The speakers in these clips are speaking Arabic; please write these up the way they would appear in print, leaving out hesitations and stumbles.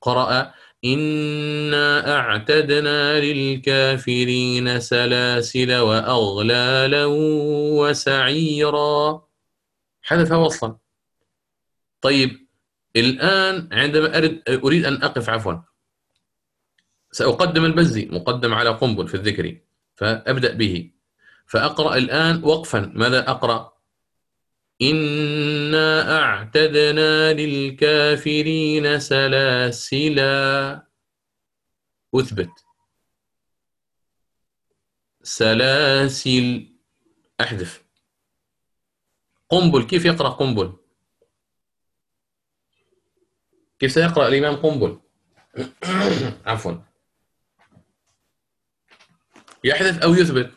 قرأ إنا أعتدنا للكافرين سلاسل وأغلالا وسعيرا، حذف وصلا. طيب الآن عندما أريد أن أقف، عفوا، سأقدم البزي مقدم على قنبل في الذكر، فأبدأ به، فأقرأ الآن وقفا. ماذا أقرأ؟ إنا أعتدنا للكافرين سلاسلا، أثبت سلاسل، أحذف. قنبل كيف يقرأ قنبل؟ كيف سيقرأ الإمام قنبل؟ عفوا، يحذف أو يثبت؟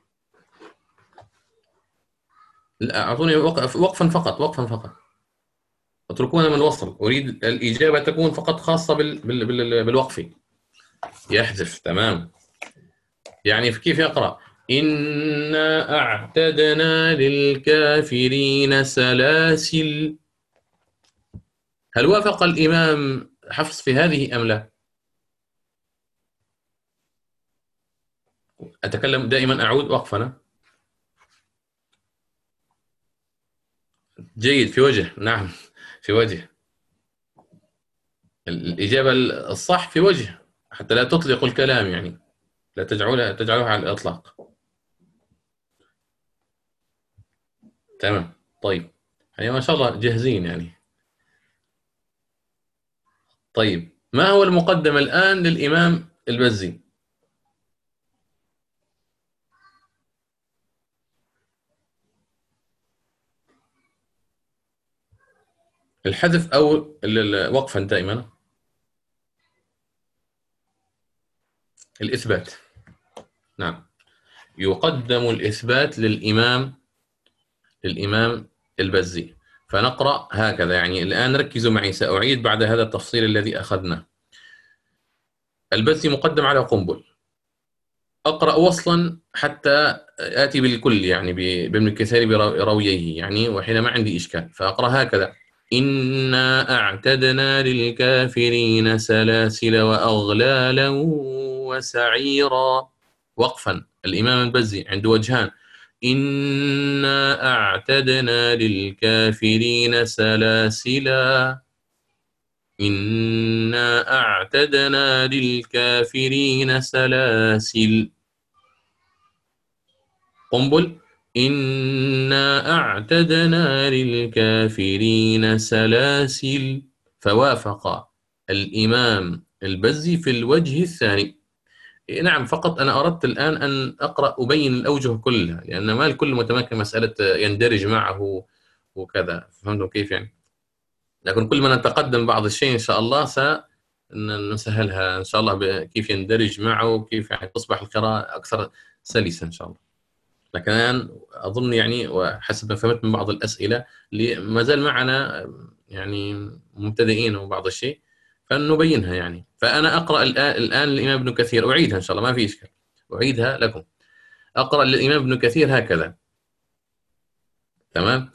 لا، أعطوني وقفا فقط، وقفا فقط، اتركونا من الوصل، أريد الإجابة تكون فقط خاصة بالوقف. يحذف، تمام. يعني كيف يقرأ؟ إنا أعتدنا للكافرين سلاسل. هل وافق الإمام حفص في هذه أم لا؟ أتكلم دائما، أعود وقفنا. جيد، في وجه، نعم، في وجه. الإجابة الصح في وجه، حتى لا تطلق الكلام، يعني لا تجعلها على الإطلاق. تمام. طيب، يعني ما شاء الله جاهزين يعني. طيب، ما هو المقدم الآن للإمام البزي؟ الحذف أو وقفا دائما؟ الإثبات، نعم، يقدم الإثبات للإمام البزي. فنقرأ هكذا، يعني الآن ركزوا معي، سأعيد بعد هذا التفصيل الذي أخذناه. البزي مقدم على قنبل، أقرأ وصلا حتى آتي بالكل، يعني بابن كثير بروييه يعني، وحين ما عندي إشكال فأقرأ هكذا: إنا أعتدنا للكافرين سلاسل وأغلالا وسعيرا. وقفا، الإمام البزي عنده وجهان: إنا أعتدنا للكافرين سلاسلا، إنا أعتدنا للكافرين سلاسل. قنبل: إنا أعتدنا للكافرين سلاسل. فوافق الإمام البزي في الوجه الثاني. نعم، فقط أنا أردت الآن أن أقرأ أبين الأوجه كلها، لأن ما الكل متمكن مسألة يندرج معه وكذا، فهمتم كيف يعني؟ لكن كل ما نتقدم بعض الشيء إن شاء الله سنسهلها إن شاء الله، كيف يندرج معه وكيف يعني تصبح القراءة أكثر سلسة إن شاء الله. لكن الآن أظن يعني، وحسب ما فهمت من بعض الأسئلة اللي ما زال معنا يعني مبتدئين وبعض الشيء، فنبينها يعني. فأنا أقرأ الآن الإمام ابن كثير، أعيدها إن شاء الله، ما في إشكال، أعيدها لكم. أقرأ للإمام ابن كثير هكذا، تمام: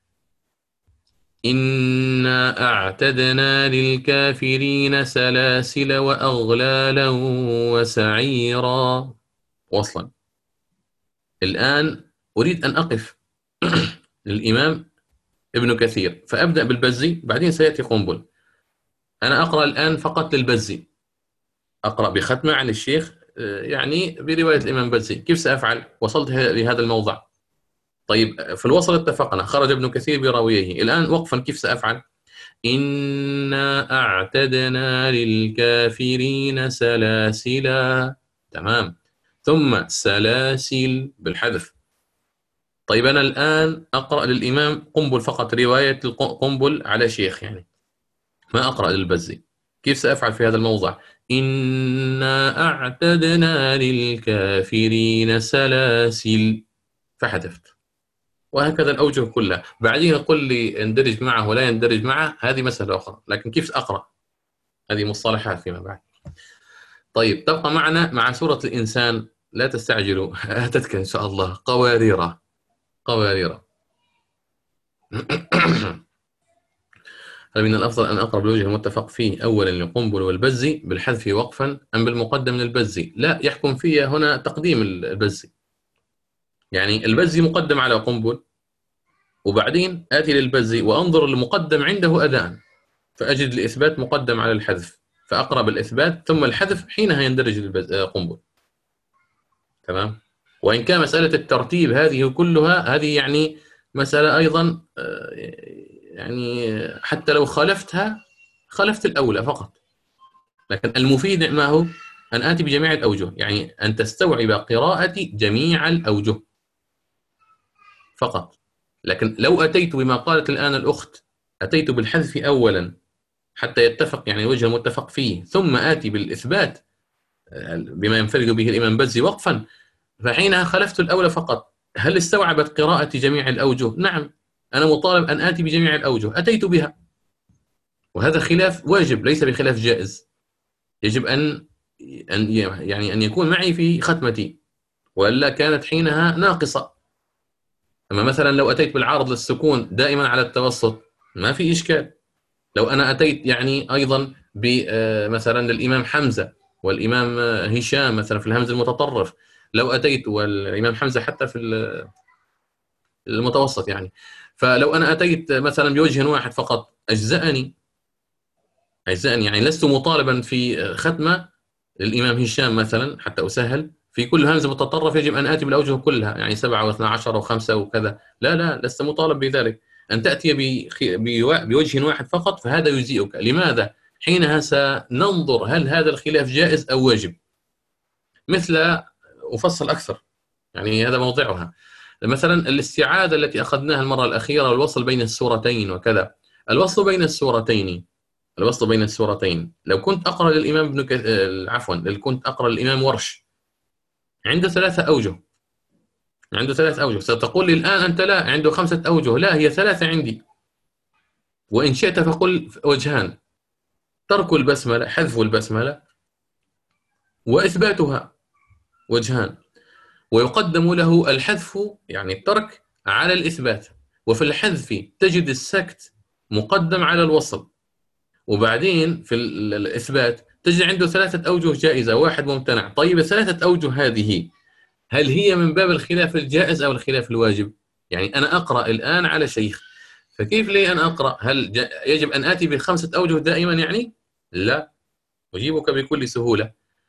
إنا أعتدنا للكافرين سلاسل وأغلالا وسعيرا. وصلا. الآن أريد أن أقف للإمام ابن كثير، فأبدأ بالبزي، بعدين سيأتي قنبل. أنا أقرأ الآن فقط للبزي، أقرأ بختمة عن الشيخ، يعني برواية الإمام البزي. كيف سأفعل؟ وصلت لهذا الموضع. طيب، في الوصل اتفقنا، خرج ابن كثير براويه. الآن وقفا، كيف سأفعل؟ إنا أعتدنا للكافرين سلاسلا، تمام، ثم سلاسل بالحذف. طيب أنا الآن أقرأ للإمام قنبل فقط، رواية قنبل على شيخ يعني، ما أقرأ للبزي. كيف سأفعل في هذا الموضع؟ إنا أعتدنا للكافرين سلاسل، فحذفت. وهكذا الأوجه كلها. بعدين قل لي يندرج معه ولا يندرج معه، هذه مسألة أخرى، لكن كيف أقرأ هذه مصطلحات فيما بعد. طيب، تبقى معنا مع سورة الإنسان، لا تستعجلوا أتتك إن شاء الله. قوارير. هل من الأفضل أن أقرأ بالوجه المتفق فيه أولا لقنبل والبزي بالحذف وقفا أم بالمقدم للبزي؟ لا، يحكم فيها هنا تقديم البزي. يعني البزي مقدم على قنبل، وبعدين آتي للبزي وأنظر المقدم عنده أداء، فأجد الإثبات مقدم على الحذف، فأقرأ بالإثبات ثم الحذف، حينها يندرج قنبل. تمام. وإن كان مسألة الترتيب هذه كلها، هذه يعني مسألة أيضا يعني حتى لو خالفتها خالفت الأولى فقط، لكن المفيد ما هو أن آتي بجميع الأوجه، يعني أن تستوعب قراءتي جميع الأوجه فقط. لكن لو أتيت بما قالت الآن الأخت، أتيت بالحذف أولا حتى يتفق يعني الوجه المتفق فيه، ثم آتي بالإثبات بما ينفرد به الإمام بزي وقفا، فحينها خالفت الأولى فقط. هل استوعبت قراءتي جميع الأوجه؟ نعم، أنا مطالب أن آتي بجميع الأوجه، أتيت بها، وهذا خلاف واجب ليس بخلاف جائز. يجب أن يكون معي في ختمتي، وإلا كانت حينها ناقصة. أما مثلا لو أتيت بالعارض للسكون دائما على التوسط ما في إشكال. لو أنا أتيت يعني أيضا مثلا للإمام حمزة والإمام هشام مثلا في الهمز المتطرف، لو أتيت والإمام حمزة حتى في المتوسط يعني، فلو أنا أتيت مثلا بوجه واحد فقط أجزأني، يعني لست مطالبا في ختمة للإمام هشام مثلا حتى أسهل في كل همزة متطرف يجب أن آتي بالأوجه كلها، يعني 7 و12 و5 وكذا، لا لست مطالب بذلك. أن تأتي بوجه واحد فقط فهذا يجزئك. لماذا؟ حينها سننظر هل هذا الخلاف جائز أو واجب. مثل أفصل أكثر، يعني هذا موضعها، مثلا الاستعاذة التي أخذناها المرة الأخيرة والوصل بين السورتين وكذا. الوصل بين السورتين، لو كنت أقرأ للإمام عفوا كنت أقرأ للإمام ورش عنده 3 أوجه، ستقول لي الآن أنت لا، عنده 5 أوجه. لا، هي 3 عندي، وإن شئت فقل وجهان: ترك البسملة، حذف البسملة، وإثباتها، وجهان. ويقدم له الحذف يعني الترك على الإثبات، وفي الحذف تجد السكت مقدم على الوصل، وبعدين في الإثبات تجد عنده 3 أوجه جائزة، واحد ممتنع. طيب ال3 أوجه هذه هل هي من باب الخلاف الجائز أو الخلاف الواجب؟ يعني أنا أقرأ الآن على شيخ، فكيف لي أن أقرأ؟ هل يجب أن آتي ب5 أوجه دائما يعني؟ لا، أجيبك بكل سهولة.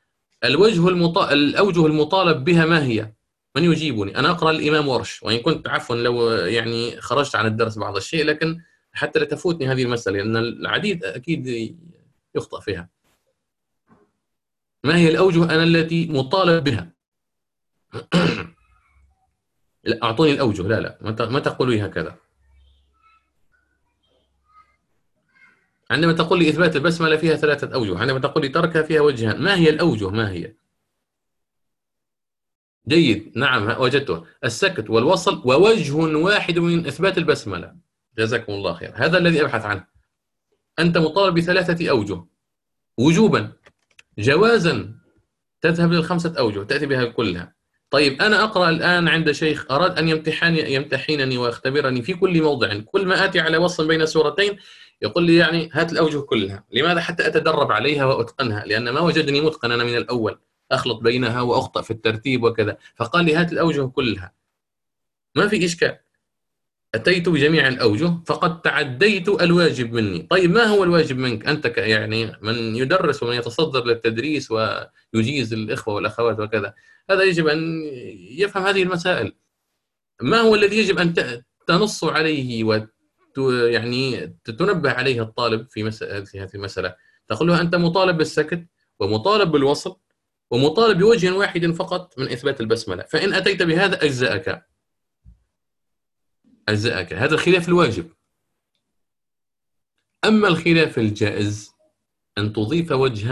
الأوجه المطالب بها ما هي؟ من يجيبني؟ أنا أقرأ الإمام ورش، وإن كنت عفوا لو يعني خرجت عن الدرس بعض الشيء، لكن حتى لا تفوتني هذه المسألة لأن العديد أكيد يخطأ فيها. ما هي الأوجه أنا التي مطالب بها؟ لا، أعطوني الأوجه. لا ما تقول لي هكذا. عندما تقول لي إثبات البسملة فيها 3 أوجه، عندما تقول لي تركها فيها وجهان، ما هي الأوجه؟ ما هي؟ جيد، نعم وجدتها: السكت والوصل ووجه واحد من إثبات البسملة. جزاكم الله خير، هذا الذي أبحث عنه. أنت مطالب ب3 أوجه وجوبا، جوازا تذهب لل5 أوجه تأتي بها كلها. طيب أنا أقرأ الآن عند شيخ أراد أن يمتحنني ويختبرني في كل موضع، كل ما آتي على وصل بين سورتين يقول لي يعني هات الأوجه كلها. لماذا؟ حتى أتدرب عليها وأتقنها، لأن ما وجدني متقنا من الأول، أخلط بينها وأخطأ في الترتيب وكذا، فقال لي هات الأوجه كلها. ما في إشكال، أتيت بجميع الأوجه فقد تعديت الواجب مني. طيب ما هو الواجب منك أنت يعني من يدرس ومن يتصدر للتدريس ويجيز الإخوة والأخوات وكذا؟ هذا يجب أن يفهم هذه المسائل. ما هو الذي يجب أن تنص عليه يعني تنبه عليه الطالب في هذه المسألة؟ تقول له أنت مطالب بالسكت، ومطالب بالوصل، ومطالب بوجه واحد فقط من إثبات البسملة، فإن أتيت بهذا أجزأك. هذا الخلاف الواجب. أما الخلاف الجائز أن تضيف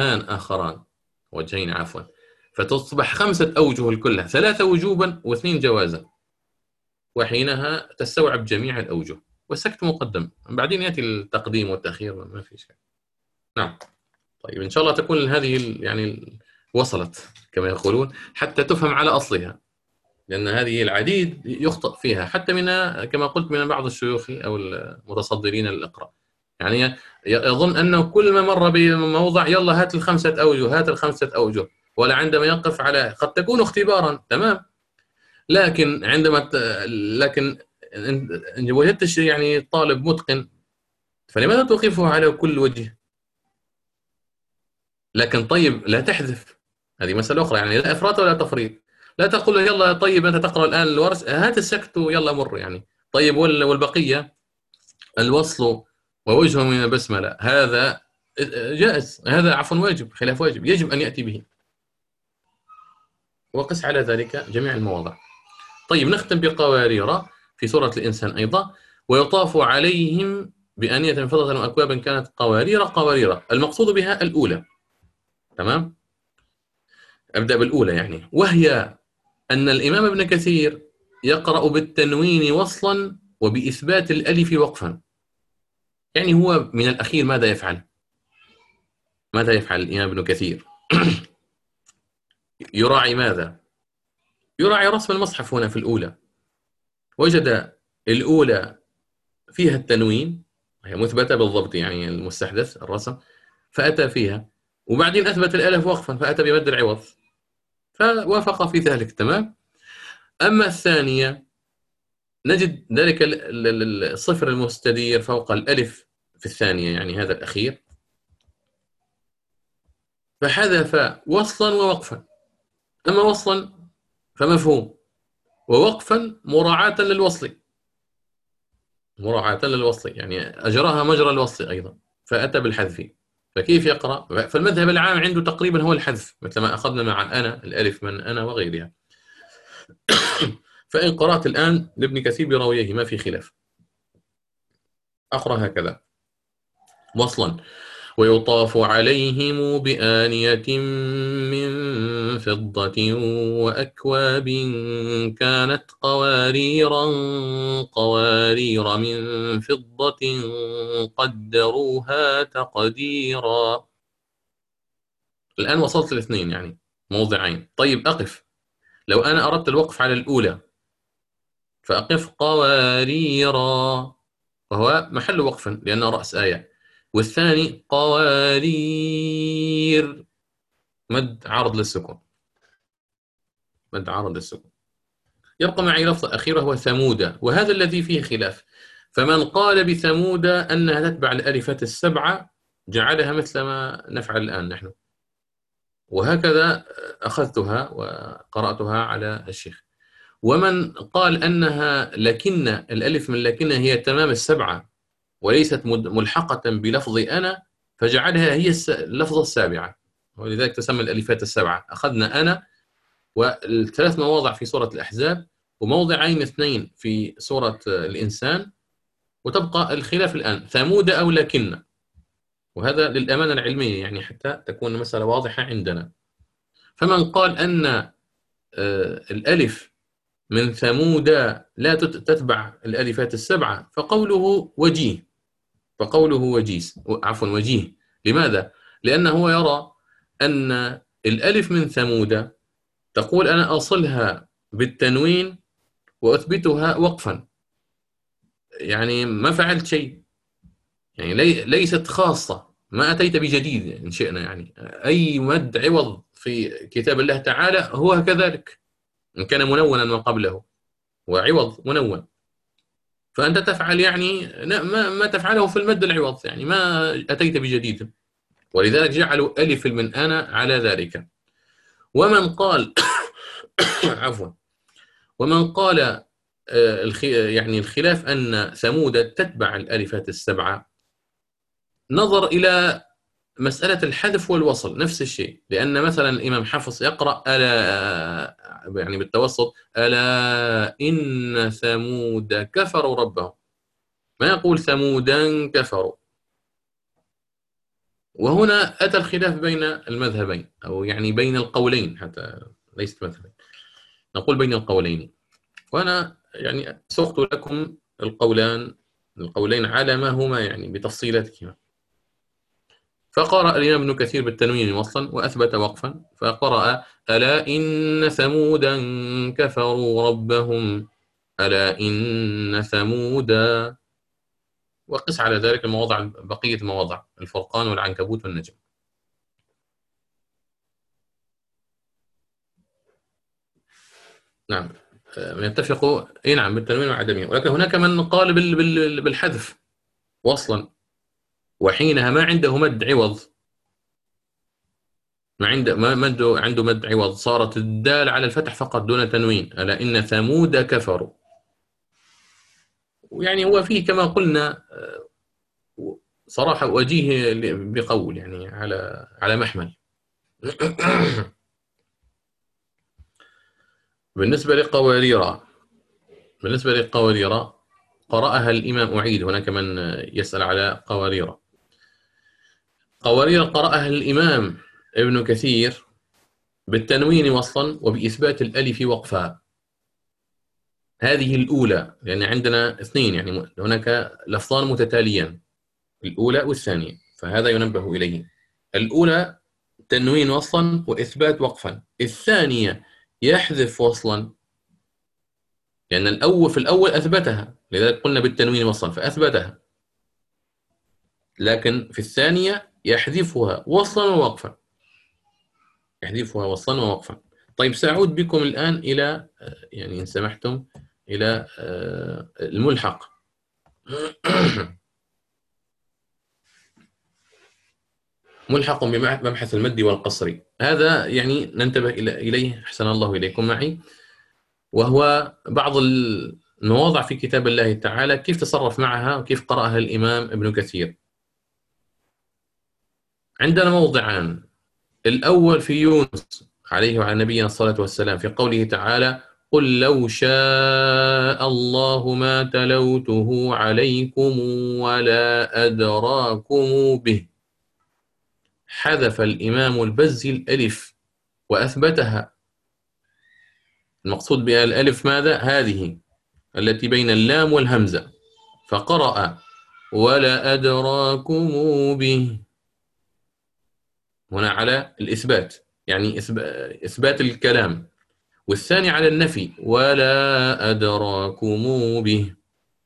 وجهين عفوا، فتصبح 5 أوجه الكلها، 3 وجوبا و2 جوازا، وحينها تستوعب جميع الأوجه، والسكت مقدم، بعدين يأتي التقديم والتأخير، ما في شيء. نعم. طيب إن شاء الله تكون هذه يعني وصلت كما يقولون حتى تفهم على أصلها، لأن هذه العديد يخطئ فيها حتى من كما قلت من بعض الشيوخ أو المتصدرين للإقراء. يعني يظن أنه كل ما مر بموضع يلا هات الخمسة أوجه، هات الخمسة أوجه، ولا عندما يقف على قد تكون اختبارا تمام، لكن لكن إن وجدت يعني طالب متقن فلماذا توقفه على كل وجه؟ لكن طيب لا تحذف، هذه مسألة أخرى، يعني لا إفراط ولا تفريط. لا تقول له يلا طيب أنت تقرأ الآن الورش هات السكت ويلا مر يعني. طيب والبقية الوصل ووجه من البسملة هذا جائز، هذا عفوا واجب خلاف واجب يجب أن يأتي به، وقس على ذلك جميع المواضع. طيب نختم بقوارير في سورة الإنسان أيضا. ويطاف عليهم بآنية من فضة وأكواب كانت قوارير قوارير، المقصود بها الأولى. تمام، أبدأ بالأولى يعني، وهي أن الإمام ابن كثير يقرأ بالتنوين وصلا وبإثبات الألف وقفا. يعني هو من الأخير ماذا يفعل؟ ماذا يفعل الإمام ابن كثير؟ يراعي ماذا؟ يراعي رسم المصحف هنا في الأولى، وجد الأولى فيها التنوين، هي مثبتة بالضبط يعني المستحدث الرسم، فأتى فيها، وبعدين أثبت الألف وقفا فأتى بمد العوض، فوافق في ذلك. تمام. أما الثانية نجد ذلك الصفر المستدير فوق الألف في الثانية، يعني هذا الأخير، فحذف وصلا ووقفا. أما وصلا فمفهوم، ووقفا مراعاة للوصل، مراعاة للوصل يعني أجراها مجرى الوصل أيضا، فأتى بالحذف. فكيف يقرأ؟ فالمذهب العام عنده تقريبا هو الحذف، مثل ما أخذنا مع أنا الألف من أنا وغيرها. فإن قرأت الآن لابن كثير براويه ما في خلاف، أقرأ هكذا وصلا: ويطاف عليهم بآنية من فضة وأكواب كانت قوارير من فضة قدروها تقديرا. الآن وصلت الاثنين يعني موضعين. طيب أقف، لو أنا أردت الوقف على الأولى فأقف قواريرا، وهو محل وقف لأنه رأس آية، والثاني قوارير مد عرض للسكون، مد عرض للسكون. يبقى معي لفظ أخيرة هو ثمود، وهذا الذي فيه خلاف. فمن قال بثمود أنها تتبع الألفات السبعة جعلها مثل ما نفعل الآن نحن، وهكذا أخذتها وقرأتها على الشيخ. ومن قال أنها لكن الألف من لكن هي تمام السبعة وليست ملحقة بلفظ أنا، فجعلها هي اللفظة السابعة، ولذلك تسمى الألفات السبعة. أخذنا أنا والثلاث مواضع في سورة الأحزاب، وموضعين اثنين في سورة الإنسان، وتبقى الخلاف الآن ثمود أو لكن، وهذا للأمانة العلمية يعني حتى تكون المسألة واضحة عندنا. فمن قال أن الألف من ثمود لا تتبع الألفات السبعة فقوله وجيه، فقوله وجيز عفوا وجيه. لماذا؟ لأنه يرى أن الألف من ثمود تقول أنا أصلها بالتنوين وأثبتها وقفا، يعني ما فعلت شيء، يعني ليست خاصة، ما أتيت بجديد إن شئنا، يعني أي مد عوض في كتاب الله تعالى هو كذلك إن كان منونا ما قبله وعوض منون، فأنت تفعل يعني ما تفعله في المد العوض، يعني ما أتيت بجديد، ولذلك جعلوا ألف من أنا على ذلك. ومن قال عفوا، ومن قال يعني الخلاف أن ثمود تتبع الألفات السبعة نظر إلى مسألة الحذف والوصل نفس الشيء، لأن مثلا الإمام حفص يقرأ ألا يعني بالتوسط ألا إن ثمود كفروا ربهم، ما يقول ثمودا كفروا. وهنا أتى الخلاف بين المذهبين، أو يعني بين القولين، حتى ليست مذهبين، نقول بين القولين. وأنا يعني سقت لكم القولين على ما هما يعني بتفصيلاتهما. فقرأ الإمام ابن كثير بالتنوين وصلا وأثبت وقفا، فقرأ ألا إن ثمودا كفروا ربهم، ألا إن ثمودا، وقس على ذلك المواضع بقية المواضع الفرقان والعنكبوت والنجم. نعم يتفق اي نعم بالتنوين وعدمه، ولكن هناك من قال بالحذف وصلا، وحينها ما عنده مد عوض، ما عنده مد عوض، صارت الدال على الفتح فقط دون تنوين. ألا إن ثمود كفروا. ويعني هو فيه كما قلنا صراحة وجيه بقول يعني على محمل. بالنسبة لقوارير قرأها الإمام، أعيد هناك من يسأل على قوارير قرأها الإمام ابن كثير بالتنوين وصلا وبإثبات الألف وقفا. هذه الأولى، لأن عندنا اثنين يعني هناك لفظان متتاليان، الأولى والثانية، فهذا ينبه إليه. الأولى تنوين وصلا وإثبات وقفا، الثانية يحذف وصلا، لأن في الأول أثبتها، لذلك قلنا بالتنوين وصلا فأثبتها، لكن في الثانية يحذفها وصلا ووقفا، طيب سأعود بكم الآن إلى يعني إن سمحتم إلى الملحق. ملحق بمبحث المد والقصر، هذا يعني ننتبه إليه أحسن الله إليكم معي، وهو بعض المواضع في كتاب الله تعالى كيف تصرف معها وكيف قرأها الإمام ابن كثير. عندنا موضعان، الأول في يونس عليه وعلى نبينا الصلاة والسلام في قوله تعالى قل لو شاء الله ما تلوته عليكم ولا أدراكم به. حذف الإمام البزي الألف وأثبتها. المقصود بها الألف ماذا؟ هذه التي بين اللام والهمزة، فقرأ ولا أدراكم به هنا على الإثبات، يعني إثبات الكلام، والثاني على النفي ولا أدراكم به.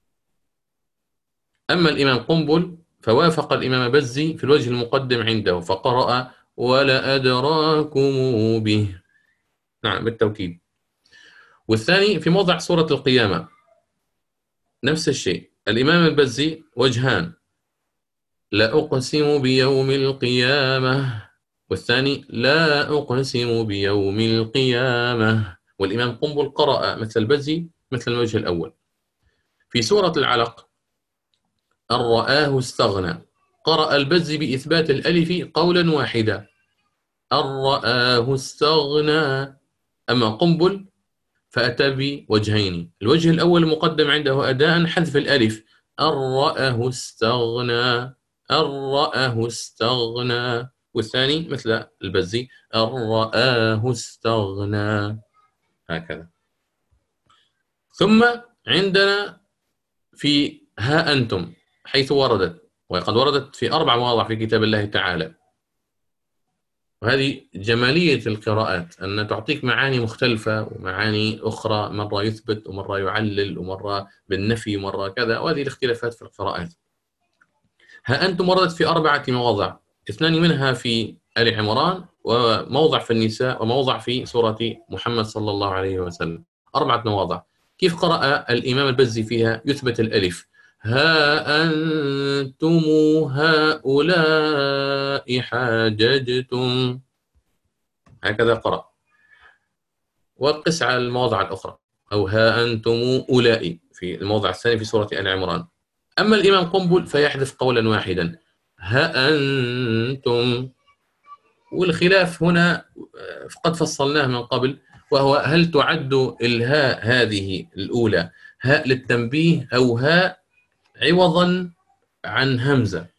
أما الإمام قنبل فوافق الإمام بزي في الوجه المقدم عنده فقرأ ولا أدراكم به، نعم بالتوكيد. والثاني في موضع سورة القيامة نفس الشيء، الإمام البزي وجهان، لا أقسم بيوم القيامة، والثاني لا أقسم بيوم القيامة. والإمام قنبل قرأ مثل البزي مثل الوجه الأول. في سورة العلق أن رآه استغنى، قرأ البزي بإثبات الألف قولا واحدا، أن رآه استغنى. أما قنبل فأتى بوجهين، الوجه الأول مقدم عنده أداء حذف الألف، أن رآه استغنى، أن رآه استغنى، والثاني مثل البزي أن رآه استغنى، هكذا. ثم عندنا في ها أنتم حيث وردت، وقد وردت في 4 مواضع في كتاب الله تعالى، وهذه جمالية القراءات أن تعطيك معاني مختلفة ومعاني أخرى، مرة يثبت ومرة يعلل ومرة بالنفي ومرة كذا، وهذه الاختلافات في القراءات. ها أنتم وردت في 4 مواضع، 2 منها في آل عمران وموضع في النساء وموضع في سورة محمد صلى الله عليه وسلم، 4 مواضع. كيف قرأ الإمام البزي فيها؟ يثبت الألف، ها أنتم هؤلاء حاججتم، هكذا قرأ. وقس على المواضع الأخرى، أو ها أنتم أولئك في الموضع الثاني في سورة آل عمران. أما الإمام قنبل فيحذف قولا واحدا، ها أنتم. والخلاف هنا قد فصلناه من قبل، وهو هل تعد الهاء هذه الأولى هاء للتنبيه أو هاء عوضا عن همزة.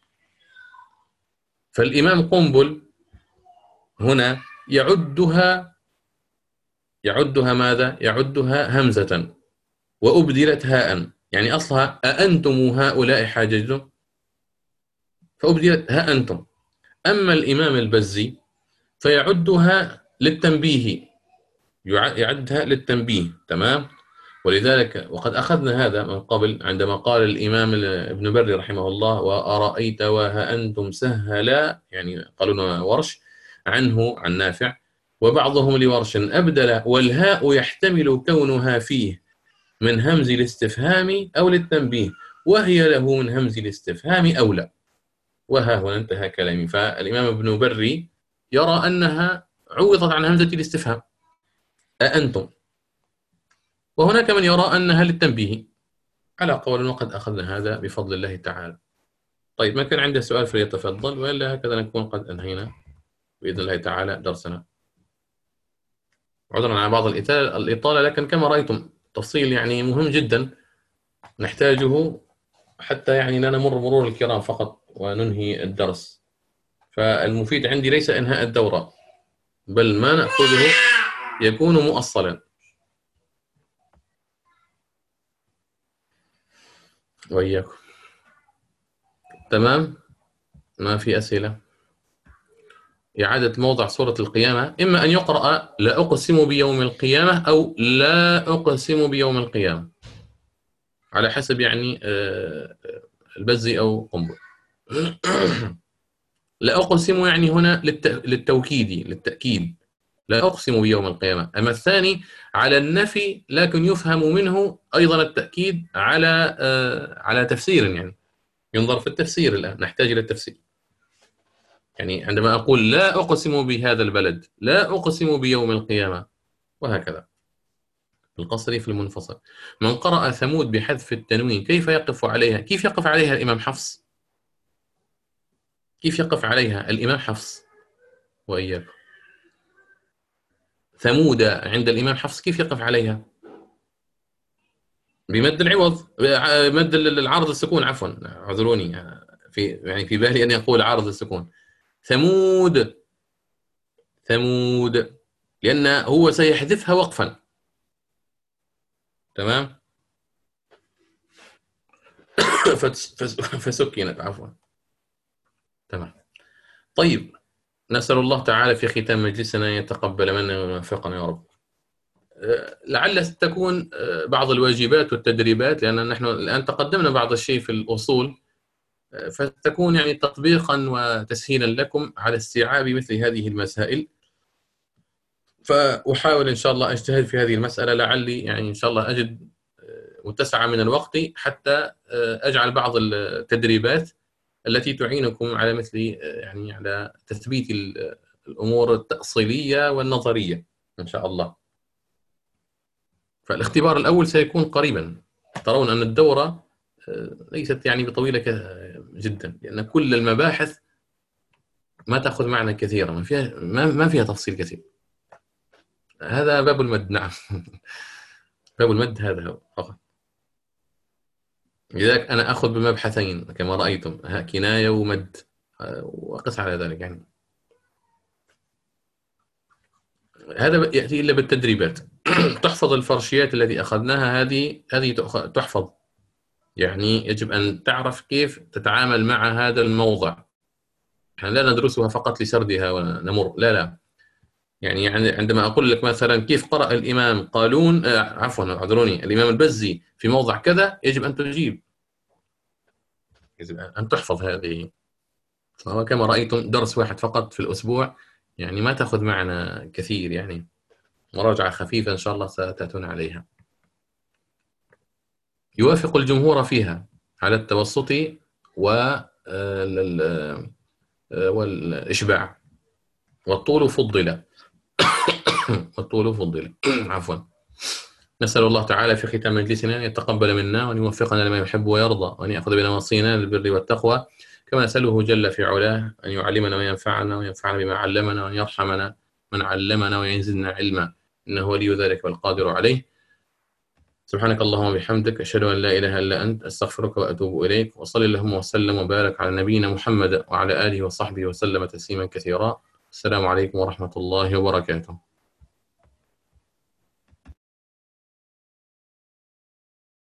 فالإمام قنبل هنا يعدها ماذا؟ يعدها همزة وأبدلت هاء، يعني أصلها أأنتم هؤلاء حاججتم فأبدلت ها أنتم. أما الإمام البزي فيعدها للتنبيه، يعدها للتنبيه، تمام. ولذلك وقد أخذنا هذا من قبل عندما قال الإمام ابن بري رحمه الله: وأرأيت وها أنتم سهلا، يعني قالوا ورش عنه عن نافع، وبعضهم لورش أبدل والهاء يحتمل كونها فيه من همز الاستفهام أو للتنبيه، وهي له من همز الاستفهام أو لا. وها هنا انتهى كلامي. فالإمام ابن بري يرى أنها عوضت عن همزة الاستفهام أأنتم، وهناك من يرى أنها للتنبيه، على قول وقد أخذنا هذا بفضل الله تعالى. طيب، ما كان عنده سؤال فليتفضل، وإلا هكذا نكون قد أنهينا بإذن الله تعالى درسنا. عذرا على بعض الإطالة، لكن كما رأيتم تفصيل يعني مهم جدا نحتاجه حتى يعني لا نمر مرور الكرام فقط وننهي الدرس. فالمفيد عندي ليس إنهاء الدورة، بل ما نأخذه يكون مؤصلا. وإياكم. تمام، ما في أسئلة. إعادة موضع سورة القيامة إما أن يقرأ لا أقسم بيوم القيامة أو لا أقسم بيوم القيامة، على حسب يعني البزي أو قنبل. لا أقسم يعني هنا للتأكيد، لا أقسم بيوم القيامة. أما الثاني على النفي، لكن يفهم منه أيضا التأكيد على تفسير، يعني ينظر في التفسير. الآن نحتاج إلى التفسير. يعني عندما أقول لا أقسم بهذا البلد، لا أقسم بيوم القيامة، وهكذا. القصري في المنفصل: من قرأ ثمود بحذف التنوين كيف يقف عليها؟ كيف يقف عليها الإمام حفص؟ كيف يقف عليها الإمام حفص؟ وإياك. ثمود عند الإمام حفص كيف يقف عليها؟ بمد العوض، مد العارض السكون، عفوا اعذروني، في بالي أن يقول عارض السكون. ثمود، لأن هو سيحذفها وقفا. تمام. فسكنت، عفوا. تمام. طيب، نسأل الله تعالى في ختام مجلسنا أن يتقبل منا ويوفقنا يا رب. لعل ستكون بعض الواجبات والتدريبات، لأن نحن الآن تقدمنا بعض الشيء في الأصول، فتكون يعني تطبيقا وتسهيلا لكم على استيعاب مثل هذه المسائل. فأحاول إن شاء الله أجتهد في هذه المسألة، لعلي يعني إن شاء الله أجد متسعة من الوقت حتى أجعل بعض التدريبات التي تعينكم على مثل يعني على تثبيت الأمور التأصيلية والنظرية إن شاء الله. فالاختبار الأول سيكون قريبا. ترون أن الدورة ليست يعني بطويلة جدا، لأن كل المباحث ما تأخذ معنا كثيرا، ما فيها تفصيل كثير. هذا باب المد، نعم. باب المد هذا فقط. لذلك أنا أخذ بمبحثين كما رأيتم، كناية ومد، وقس على ذلك. يعني هذا يأتي إلا بالتدريبات. تحفظ الفرشيات التي أخذناها، هذه تحفظ. يعني يجب أن تعرف كيف تتعامل مع هذا الموضع. نحن لا ندرسها فقط لسردها ونمر، لا. يعني عندما أقول لك مثلا كيف قرأ الإمام قالون، عفوا اعذروني، الإمام البزي في موضع كذا، يجب أن تجيب، يجب أن تحفظ هذه. فهو كما رأيتم درس واحد فقط في الأسبوع، يعني ما تأخذ معنا كثير، يعني مراجعة خفيفة إن شاء الله ستأتون عليها. يوافق الجمهور فيها على التوسط والإشباع، والطول فضل. عفوا. نسأل الله تعالى في ختام مجلسنا أن يتقبل منا وأن يوفقنا لما يحب ويرضى، وأن يأخذ بنواصينا للبر والتقوى، كما نسأله جل في علاه أن يعلمنا وينفعنا وينفعنا بما علمنا، وأن يرحمنا من علمنا ويزدنا علما، إنه ولي ذلك والقادر عليه. سبحانك اللهم وبحمدك، أشهد أن لا إله إلا أنت، أستغفرك وأتوب إليك. وصلى اللهم وسلم وبارك على نبينا محمد وعلى آله وصحبه وسلم تسليما كثيرا. السلام عليكم ورحمة الله وبركاته.